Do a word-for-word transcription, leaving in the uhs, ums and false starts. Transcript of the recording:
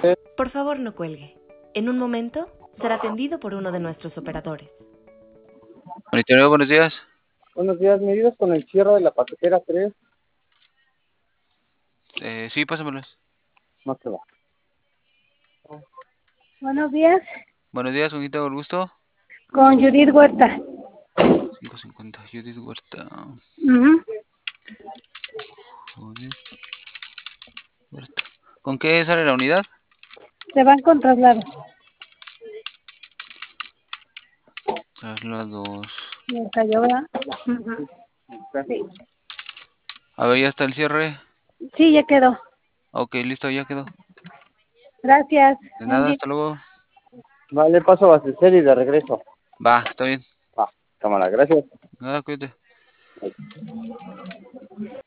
Por favor, no cuelgue. En un momento será atendido por uno de nuestros operadores. Monitoreo, buenos días. Buenos días, medidas con el cierre de la paquetera tres. Eh, sí, pásamelos. Más que va. Buenos días, Buenos días, ¿con quién tengo el gusto? con Judith Huerta. cinco cincuenta, Judith Huerta. Ujú. Judith Huerta. ¿Con qué sale la unidad? Se van con traslado. Traslados. Me cayó, ¿verdad? Ujú. Sí. A ver, ya está el cierre. Sí, ya quedó. Ok, listo, ya quedó. Gracias. De Buen nada, día. hasta luego. Vale, paso a abastecer y de regreso. Va, está bien. Va, cámara, gracias. Nada, cuídate.